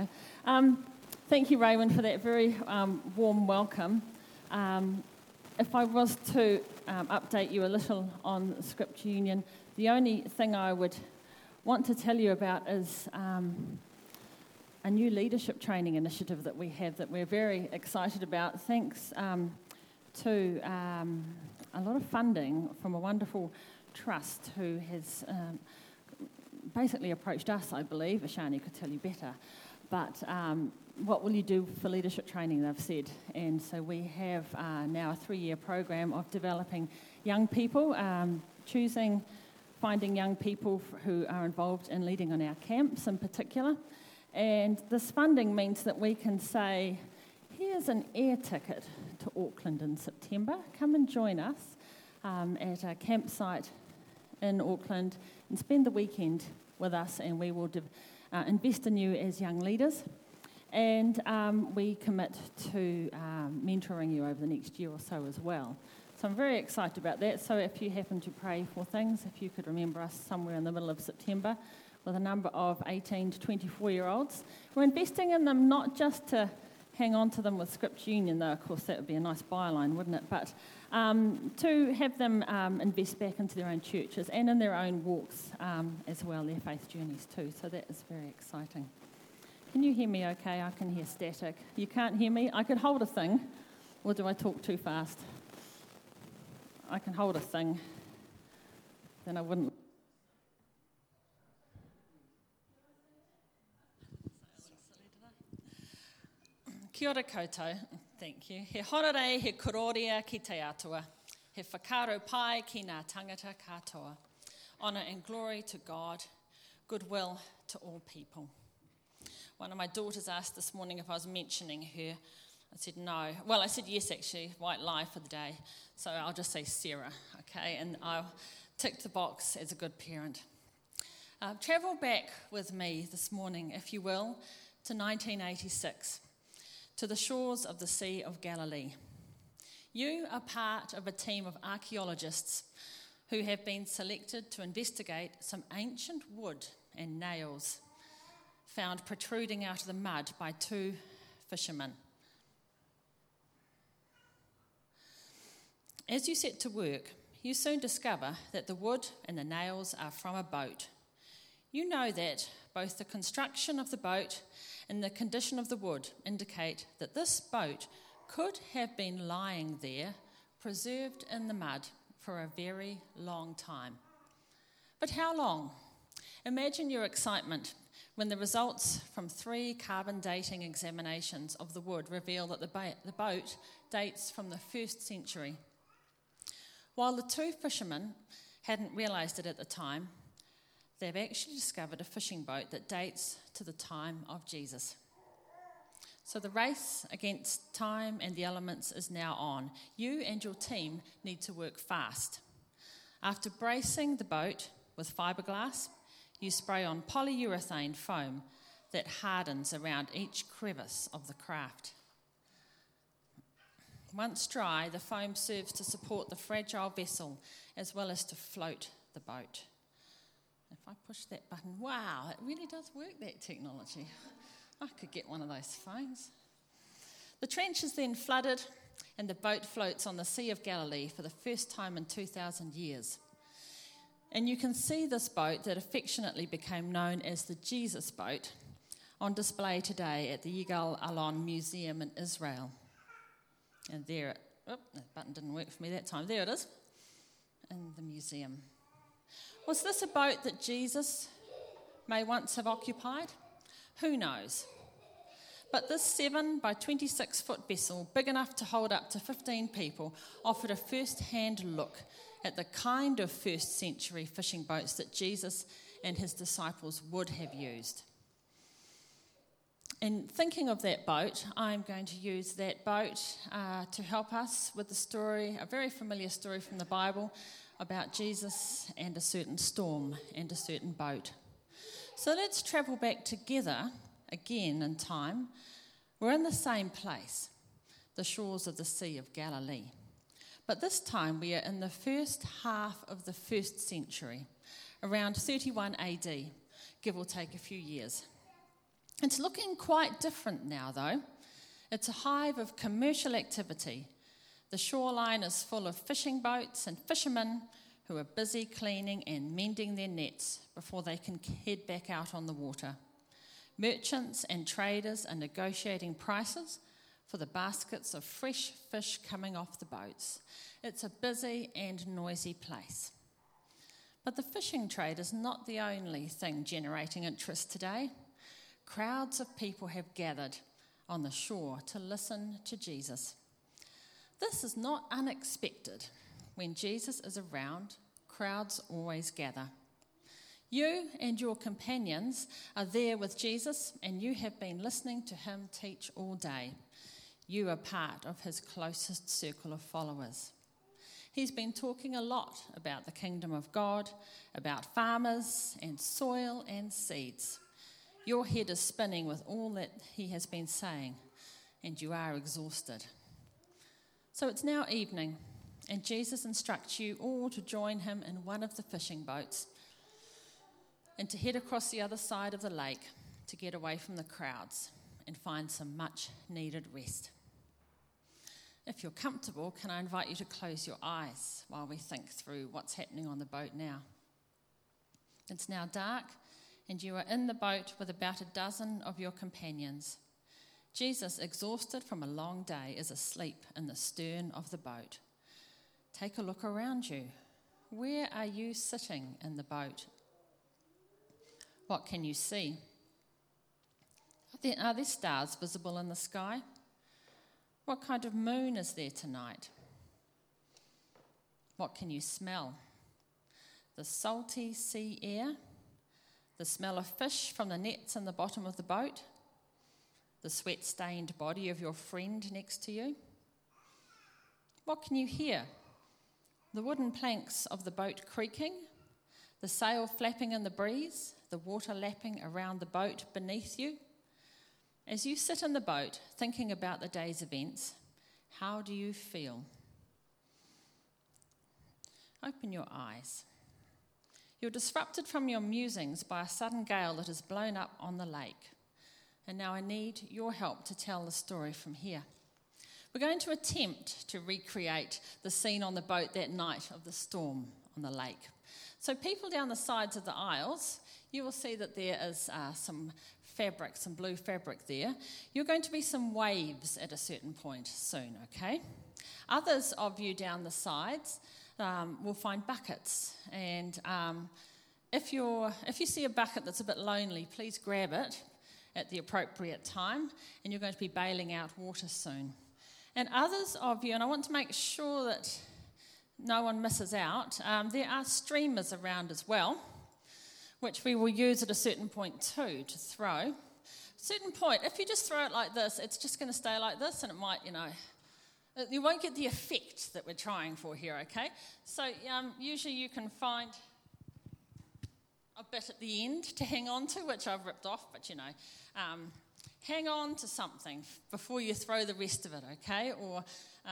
go. Thank you, Raymond, for that very warm welcome. If I was to update you a little on Scripture Union, the only thing I would want to tell you about is a new leadership training initiative that we have that we're very excited about, thanks to a lot of funding from a wonderful trust who has basically approached us, I believe. Ashani could tell you better. But what will you do for leadership training, they've said. And so we have now a 3-year program of developing young people, finding young people who are involved in leading on our camps in particular. And this funding means that we can say, here's an air ticket to Auckland in September. Come and join us at a campsite in Auckland and spend the weekend with us, and we will invest in you as young leaders. And we commit to mentoring you over the next year or so as well. So I'm very excited about that. So if you happen to pray for things, if you could remember us somewhere in the middle of September with a number of 18 to 24-year-olds. We're investing in them not just to hang on to them with Scripture Union, though, of course, that would be a nice byline, wouldn't it? But to have them invest back into their own churches and in their own walks as well, their faith journeys too. So that is very exciting. Can you hear me okay? I can hear static. You can't hear me? I could hold a thing, or do I talk too fast? I can hold a thing, then I wouldn't. Kia ora koutou, thank you. He horere, he kororia ki te atua. He whakaro pai ki ngā tangata katoa. Honour and glory to God, goodwill to all people. One of my daughters asked this morning if I was mentioning her. I said no. Well, I said yes, actually, white lie for the day. So I'll just say Sarah, okay? And I'll tick the box as a good parent. Travel back with me this morning, if you will, to 1986. To the shores of the Sea of Galilee. You are part of a team of archaeologists who have been selected to investigate some ancient wood and nails found protruding out of the mud by 2 fishermen. As you set to work, you soon discover that the wood and the nails are from a boat. You know that both the construction of the boat and the condition of the wood indicate that this boat could have been lying there, preserved in the mud, for a very long time. But how long? Imagine your excitement when the results from 3 carbon dating examinations of the wood reveal that the boat dates from the 1st century. While the 2 fishermen hadn't realised it at the time, they've actually discovered a fishing boat that dates to the time of Jesus. So the race against time and the elements is now on. You and your team need to work fast. After bracing the boat with fiberglass, you spray on polyurethane foam that hardens around each crevice of the craft. Once dry, the foam serves to support the fragile vessel as well as to float the boat. If I push that button, wow, it really does work, that technology. I could get one of those phones. The trench is then flooded and the boat floats on the Sea of Galilee for the first time in 2,000 years. And you can see this boat that affectionately became known as the Jesus boat on display today at the Yigal Allon Museum in Israel. And there, that button didn't work for me that time. There it is, in the museum. Was this a boat that Jesus may once have occupied? Who knows? But this 7 by 26 foot vessel, big enough to hold up to 15 people, offered a first-hand look at the kind of 1st century fishing boats that Jesus and his disciples would have used. In thinking of that boat, I'm going to use that boat to help us with the story, a very familiar story from the Bible, about Jesus and a certain storm and a certain boat. So let's travel back together again in time. We're in the same place, the shores of the Sea of Galilee. But this time we are in the first half of the 1st century, around 31 AD, give or take a few years. It's looking quite different now, though. It's a hive of commercial activity. The shoreline is full of fishing boats and fishermen who are busy cleaning and mending their nets before they can head back out on the water. Merchants and traders are negotiating prices for the baskets of fresh fish coming off the boats. It's a busy and noisy place. But the fishing trade is not the only thing generating interest today. Crowds of people have gathered on the shore to listen to Jesus. This is not unexpected. When Jesus is around, crowds always gather. You and your companions are there with Jesus, and you have been listening to him teach all day. You are part of his closest circle of followers. He's been talking a lot about the kingdom of God, about farmers and soil and seeds. Your head is spinning with all that he has been saying, and you are exhausted. So it's now evening, and Jesus instructs you all to join him in one of the fishing boats and to head across the other side of the lake to get away from the crowds and find some much-needed rest. If you're comfortable, can I invite you to close your eyes while we think through what's happening on the boat now? It's now dark, and you are in the boat with about a dozen of your companions. Jesus, exhausted from a long day, is asleep in the stern of the boat. Take a look around you. Where are you sitting in the boat? What can you see? Are there stars visible in the sky? What kind of moon is there tonight? What can you smell? The salty sea air? The smell of fish from the nets in the bottom of the boat? The sweat-stained body of your friend next to you? What can you hear? The wooden planks of the boat creaking? The sail flapping in the breeze? The water lapping around the boat beneath you? As you sit in the boat thinking about the day's events, how do you feel? Open your eyes. You're disrupted from your musings by a sudden gale that has blown up on the lake. And now I need your help to tell the story from here. We're going to attempt to recreate the scene on the boat that night of the storm on the lake. So people down the sides of the aisles, you will see that there is some fabric, some blue fabric there. You're going to be some waves at a certain point soon, okay? Others of you down the sides will find buckets, and if you see a bucket that's a bit lonely, please grab it at the appropriate time, and you're going to be bailing out water soon. And others of you, and I want to make sure that no one misses out, there are streamers around as well, which we will use at a certain point too to throw. A certain point, if you just throw it like this, it's just going to stay like this, and it might, you won't get the effect that we're trying for here, okay? So usually you can find a bit at the end to hang on to, which I've ripped off, but hang on to something before you throw the rest of it, okay? Or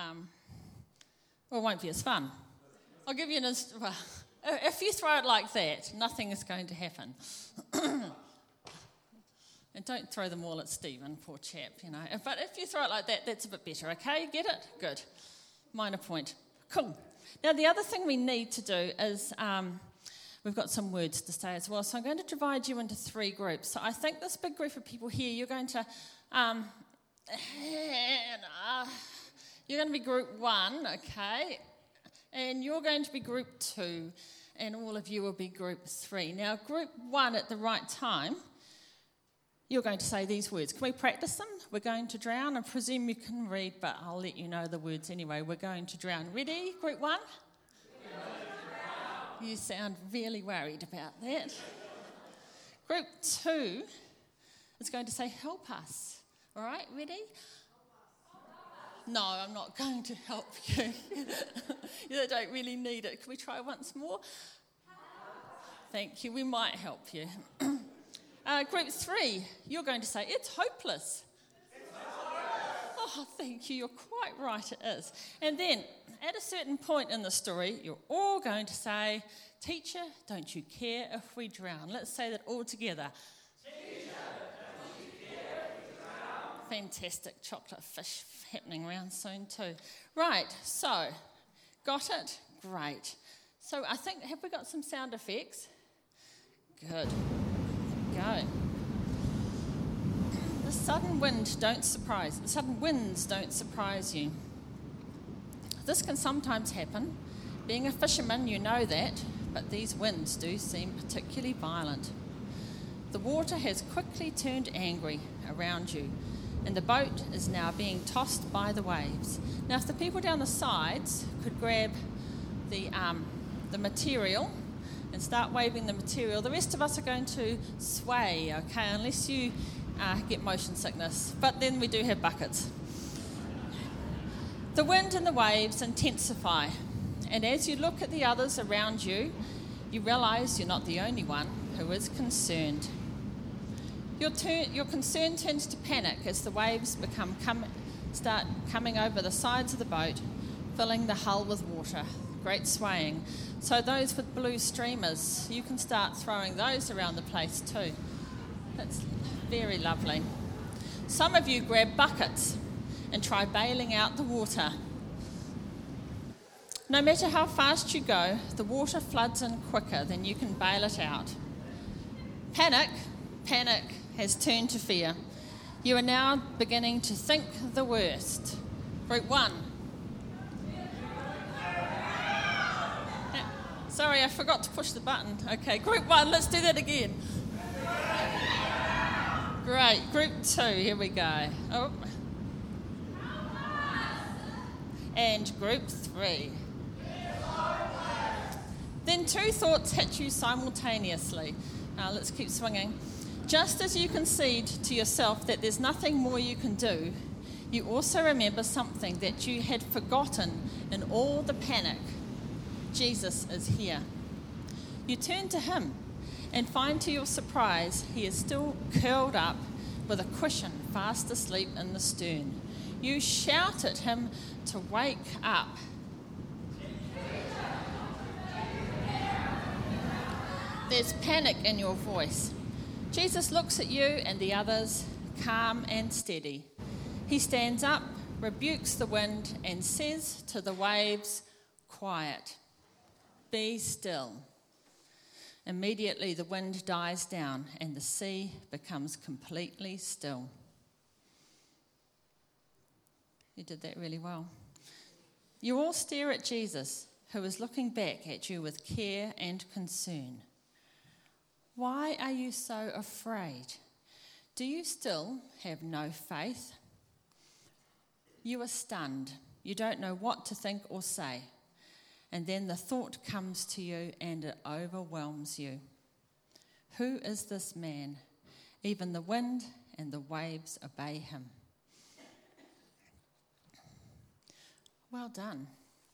it won't be as fun. I'll give you if you throw it like that, nothing is going to happen. And don't throw them all at Stephen, poor chap, But if you throw it like that, that's a bit better, okay? Get it? Good. Minor point. Cool. Now, the other thing we need to do is we've got some words to say as well. So I'm going to divide you into 3 groups. So I think this big group of people here, you're going to be group 1, okay? And you're going to be group 2, and all of you will be group 3. Now, group 1 at the right time, you're going to say these words. Can we practice them? We're going to drown. I presume you can read, but I'll let you know the words anyway. We're going to drown. Ready? Group 1? You sound really worried about that. Group 2 is going to say, help us. All right, ready? No, I'm not going to help you. You don't really need it. Can we try once more? Thank you. We might help you. Group 3, you're going to say, it's hopeless. Oh, thank you. You're quite right, it is. And then, at a certain point in the story, you're all going to say, teacher, don't you care if we drown? Let's say that all together. Teacher, don't you Fantastic chocolate fish happening around soon too. Right, so, got it? Great. So I think, have we got some sound effects? Good. Go. The sudden winds don't surprise you. This can sometimes happen. Being a fisherman, you know that, but these winds do seem particularly violent. The water has quickly turned angry around you, and the boat is now being tossed by the waves. Now, if the people down the sides could grab the material and start waving the material, the rest of us are going to sway, okay, unless you get motion sickness. But then we do have buckets. The wind and the waves intensify, and as you look at the others around you, you realise you're not the only one who is concerned. Your concern turns to panic as the waves start coming over the sides of the boat, filling the hull with water. Great swaying. So those with blue streamers, you can start throwing those around the place too. That's very lovely. Some of you grab buckets and try bailing out the water. No matter how fast you go, the water floods in quicker than you can bail it out. Panic has turned to fear. You are now beginning to think the worst. Group 1. Sorry, I forgot to push the button. Okay, group 1, let's do that again. Great, group 2, here we go. Oh. And group 3. Then 2 thoughts hit you simultaneously. Let's keep swinging. Just as you concede to yourself that there's nothing more you can do, you also remember something that you had forgotten in all the panic. Jesus is here. You turn to him and find to your surprise he is still curled up with a cushion fast asleep in the stern. You shout at him to wake up. There's panic in your voice. Jesus looks at you and the others, calm and steady. He stands up, rebukes the wind, and says to the waves, "Quiet, be still." Immediately the wind dies down and the sea becomes completely still. You did that really well. You all stare at Jesus, who is looking back at you with care and concern. Why are you so afraid? Do you still have no faith? You are stunned. You don't know what to think or say. And then the thought comes to you and it overwhelms you. Who is this man? Even the wind and the waves obey him. Well done.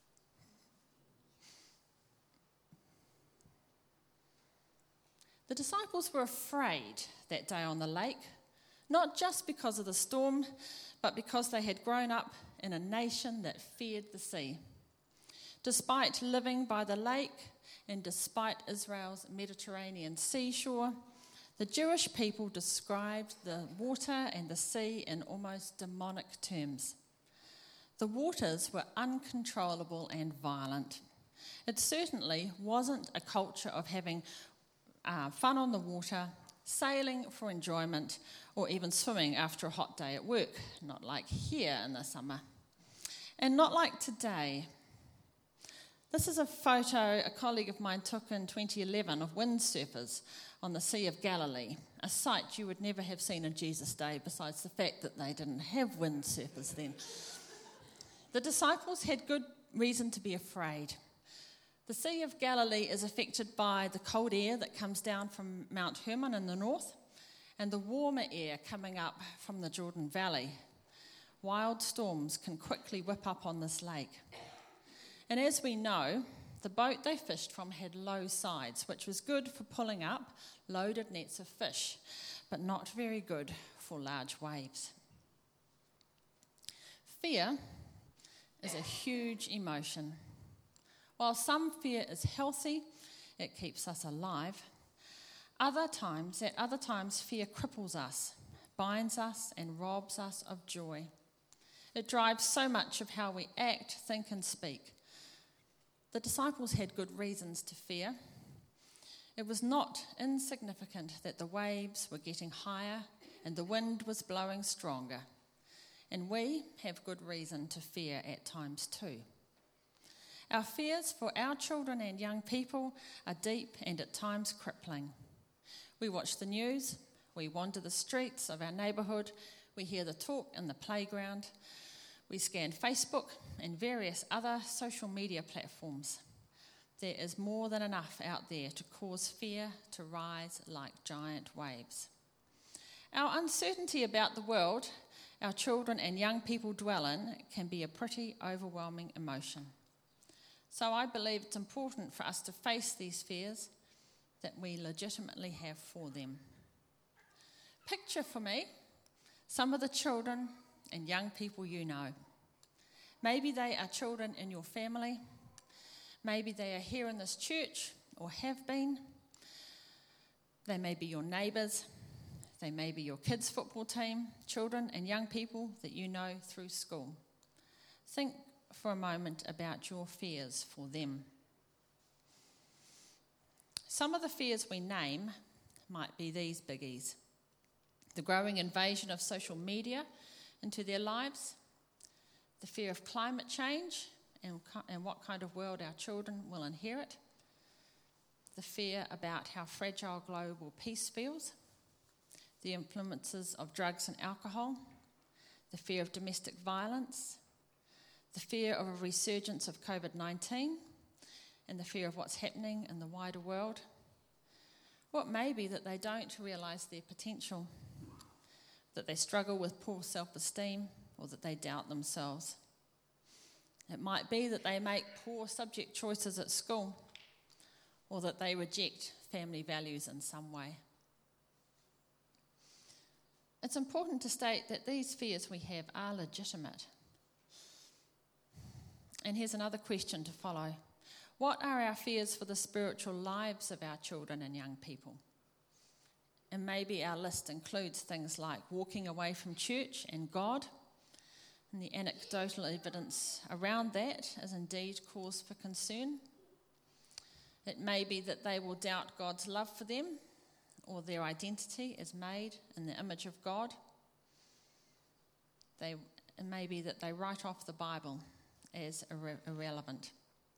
The disciples were afraid that day on the lake, not just because of the storm, but because they had grown up in a nation that feared the sea. Despite living by the lake and despite Israel's Mediterranean seashore, the Jewish people described the water and the sea in almost demonic terms. The waters were uncontrollable and violent. It certainly wasn't a culture of having fun on the water, sailing for enjoyment, or even swimming after a hot day at work, not like here in the summer. And not like today. This is a photo a colleague of mine took in 2011 of windsurfers on the Sea of Galilee, a sight you would never have seen in Jesus' day, besides the fact that they didn't have windsurfers then. The disciples had good reason to be afraid. The Sea of Galilee is affected by the cold air that comes down from Mount Hermon in the north and the warmer air coming up from the Jordan Valley. Wild storms can quickly whip up on this lake. And as we know, the boat they fished from had low sides, which was good for pulling up loaded nets of fish, but not very good for large waves. Fear is a huge emotion. While some fear is healthy, it keeps us alive. At other times, fear cripples us, binds us and robs us of joy. It drives so much of how we act, think and speak. The disciples had good reasons to fear. It was not insignificant that the waves were getting higher and the wind was blowing stronger. And we have good reason to fear at times too. Our fears for our children and young people are deep and at times crippling. We watch the news, we wander the streets of our neighbourhood, we hear the talk in the playground, we scan Facebook and various other social media platforms. There is more than enough out there to cause fear to rise like giant waves. Our uncertainty about the world our children and young people dwell in can be a pretty overwhelming emotion. So I believe it's important for us to face these fears that we legitimately have for them. Picture for me some of the children and young people you know. Maybe they are children in your family. Maybe they are here in this church or have been. They may be your neighbours. They may be your kids' football team, children and young people that you know through school. Think for a moment about your fears for them. Some of the fears we name might be these biggies: the growing invasion of social media into their lives, the fear of climate change and what kind of world our children will inherit, the fear about how fragile global peace feels, the influences of drugs and alcohol, the fear of domestic violence, the fear of a resurgence of COVID-19, and the fear of what's happening in the wider world. What may be that they don't realise their potential, that they struggle with poor self-esteem, or that they doubt themselves. It might be that they make poor subject choices at school, or that they reject family values in some way. It's important to state that these fears we have are legitimate. And here's another question to follow. What are our fears for the spiritual lives of our children and young people? And maybe our list includes things like walking away from church and God, and the anecdotal evidence around that is indeed cause for concern. It may be that they will doubt God's love for them, or their identity is made in the image of God. It may be that they write off the Bible as irrelevant.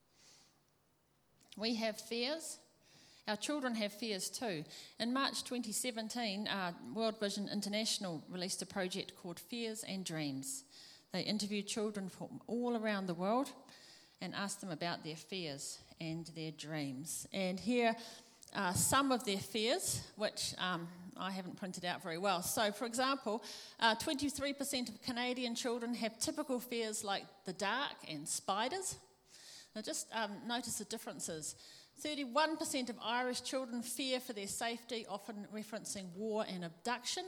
We have fears. Our children have fears too. In March 2017, World Vision International released a project called Fears and Dreams. They interviewed children from all around the world and asked them about their fears and their dreams. And here are some of their fears, which I haven't printed out very well. So, for example, 23% of Canadian children have typical fears like the dark and spiders. Now, just notice the differences. 31% of Irish children fear for their safety, often referencing war and abduction.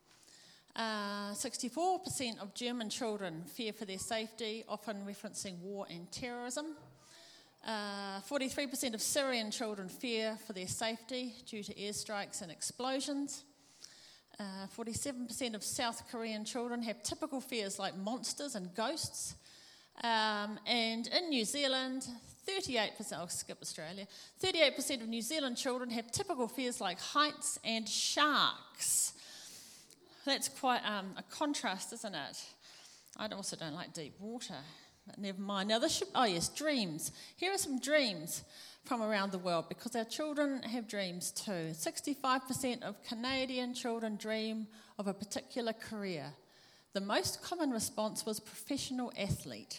64% of German children fear for their safety, often referencing war and terrorism. 43% of Syrian children fear for their safety due to airstrikes and explosions. 47% of South Korean children have typical fears like monsters and ghosts. And in New Zealand, 38%, I'll skip Australia, 38% of New Zealand children have typical fears like heights and sharks. That's quite a contrast, isn't it? I also don't like deep water. But never mind. Now dreams. Here are some dreams from around the world, because our children have dreams too. 65% of Canadian children dream of a particular career. The most common response was professional athlete.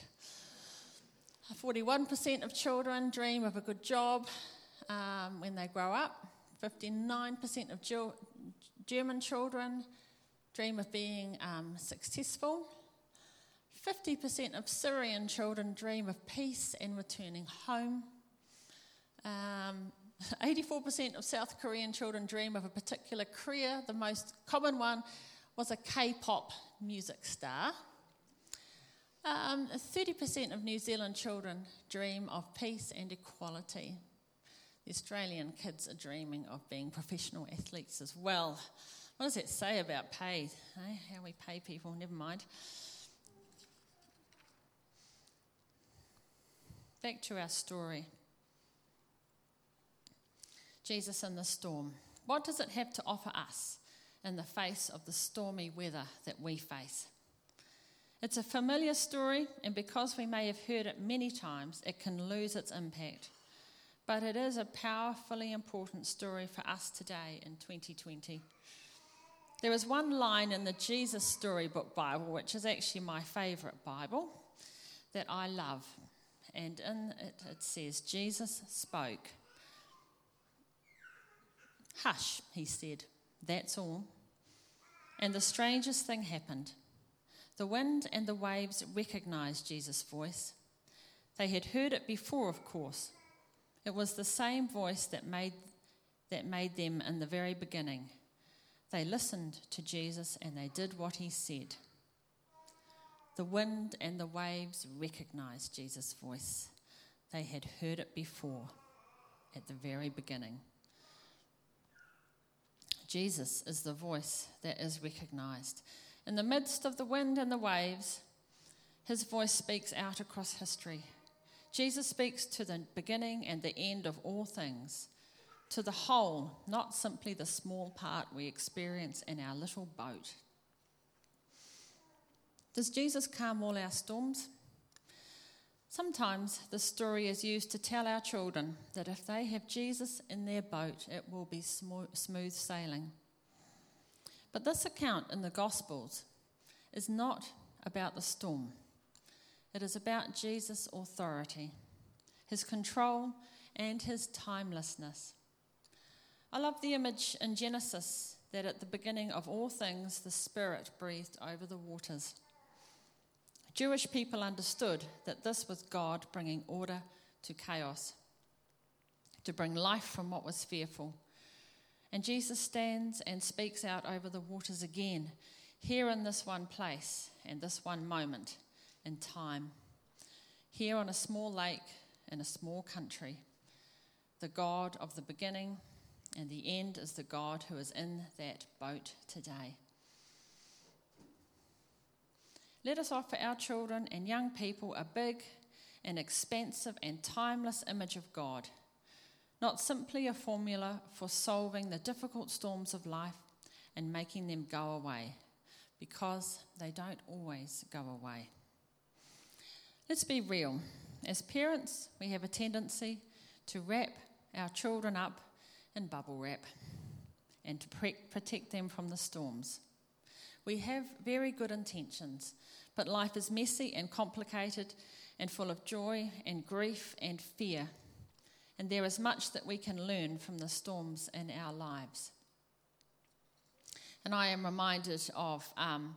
41% of children dream of a good job when they grow up. 59% of German children dream of being successful. 50% of Syrian children dream of peace and returning home. 84% of South Korean children dream of a particular career. The most common one was a K-pop music star. 30% of New Zealand children dream of peace and equality. The Australian kids are dreaming of being professional athletes as well. What does it say about pay? How we pay people? Never mind. Back to our story. Jesus in the storm. What does it have to offer us in the face of the stormy weather that we face? It's a familiar story, and because we may have heard it many times, it can lose its impact. But it is a powerfully important story for us today in 2020. There is one line in the Jesus Storybook Bible, which is actually my favourite Bible, that I love. And in it, it says, Jesus spoke. Hush, he said, that's all. And the strangest thing happened. The wind and the waves recognised Jesus' voice. They had heard it before, of course. It was the same voice that made them in the very beginning. They listened to Jesus and they did what he said. The wind and the waves recognised Jesus' voice. They had heard it before, at the very beginning. Jesus is the voice that is recognised. In the midst of the wind and the waves, his voice speaks out across history. Jesus speaks to the beginning and the end of all things, to the whole, not simply the small part we experience in our little boat. Does Jesus calm all our storms? Sometimes the story is used to tell our children that if they have Jesus in their boat, it will be smooth sailing. But this account in the Gospels is not about the storm. It is about Jesus' authority, his control, and his timelessness. I love the image in Genesis that at the beginning of all things, the Spirit breathed over the waters. Jewish people understood that this was God bringing order to chaos, to bring life from what was fearful. And Jesus stands and speaks out over the waters again, here in this one place and this one moment in time. Here on a small lake in a small country, the God of the beginning and the end is the God who is in that boat today. Let us offer our children and young people a big and expansive and timeless image of God, not simply a formula for solving the difficult storms of life and making them go away, because they don't always go away. Let's be real. As parents, we have a tendency to wrap our children up in bubble wrap and to protect them from the storms. We have very good intentions, but life is messy and complicated and full of joy and grief and fear. And there is much that we can learn from the storms in our lives. And I am reminded of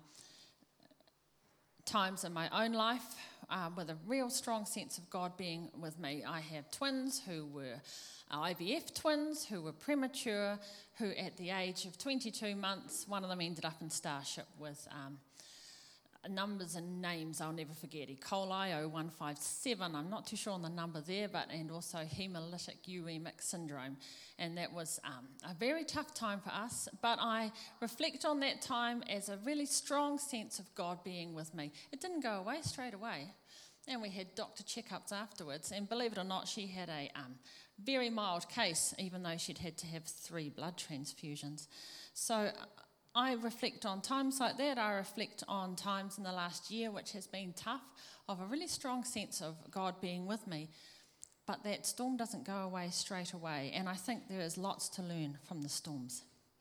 times in my own life with a real strong sense of God being with me. I have twins who were IVF twins, who were premature, who at the age of 22 months, one of them ended up in Starship with numbers and names I'll never forget. E. coli 0157, I'm not too sure on the number there, and also hemolytic uremic syndrome. And that was a very tough time for us, but I reflect on that time as a really strong sense of God being with me. It didn't go away straight away, and we had doctor checkups afterwards, and believe it or not, she had a very mild case, even though she'd had to have 3 blood transfusions. So I reflect on times like that. I reflect on times in the last year which has been tough, of a really strong sense of God being with me. But that storm doesn't go away straight away, and I think there is lots to learn from the storms.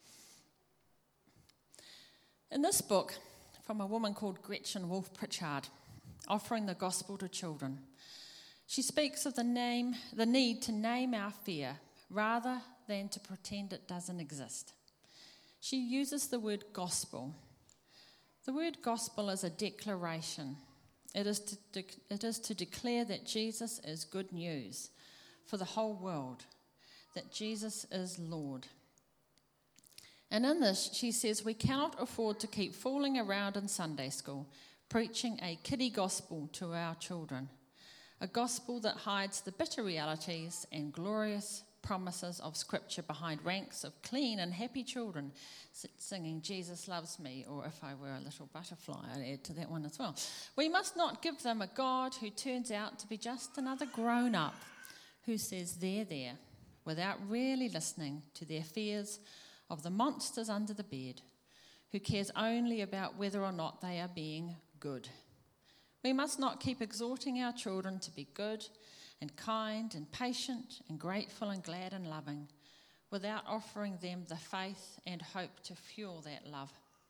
In this book, from a woman called Gretchen Wolfe Pritchard, Offering the Gospel to Children, she speaks of the need to name our fear rather than to pretend it doesn't exist. She uses the word gospel. The word gospel is a declaration. It is to declare that Jesus is good news for the whole world, that Jesus is Lord. And in this, she says, we cannot afford to keep fooling around in Sunday school, preaching a kiddie gospel to our children, a gospel that hides the bitter realities and glorious promises of Scripture behind ranks of clean and happy children singing, Jesus loves me, or if I were a little butterfly, I'd add to that one as well. We must not give them a God who turns out to be just another grown-up who says there, without really listening to their fears of the monsters under the bed, who cares only about whether or not they are being good. We must not keep exhorting our children to be good and kind and patient and grateful and glad and loving without offering them the faith and hope to fuel that love.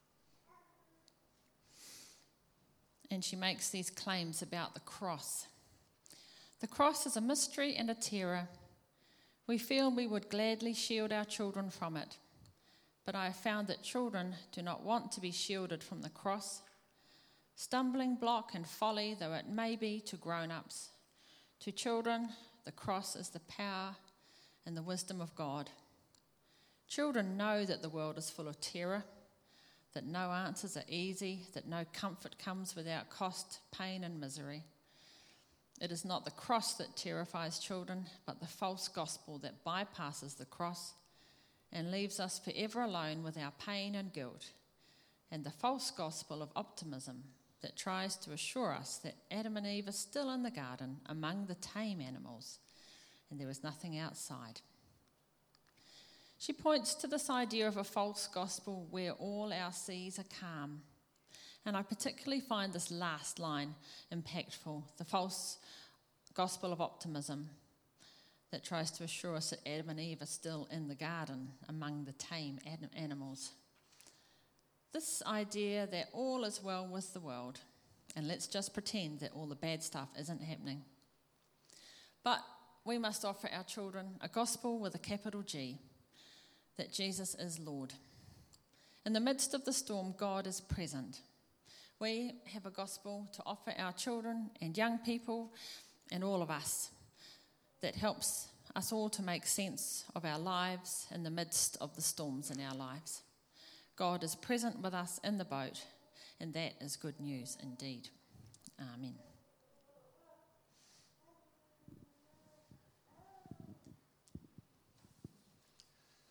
And she makes these claims about the cross. The cross is a mystery and a terror. We feel we would gladly shield our children from it, but I have found that children do not want to be shielded from the cross. Stumbling block and folly though it may be to grown-ups, to children, the cross is the power and the wisdom of God. Children know that the world is full of terror, that no answers are easy, that no comfort comes without cost, pain and misery. It is not the cross that terrifies children, but the false gospel that bypasses the cross and leaves us forever alone with our pain and guilt, and the false gospel of optimism that tries to assure us that Adam and Eve are still in the garden among the tame animals and there is nothing outside. She points to this idea of a false gospel where all our seas are calm. And I particularly find this last line impactful, the false gospel of optimism that tries to assure us that Adam and Eve are still in the garden among the tame animals. This idea that all is well with the world, and let's just pretend that all the bad stuff isn't happening. But we must offer our children a gospel with a capital G, that Jesus is Lord. In the midst of the storm, God is present. We have a gospel to offer our children and young people and all of us that helps us all to make sense of our lives in the midst of the storms in our lives. God is present with us in the boat, and that is good news indeed. Amen.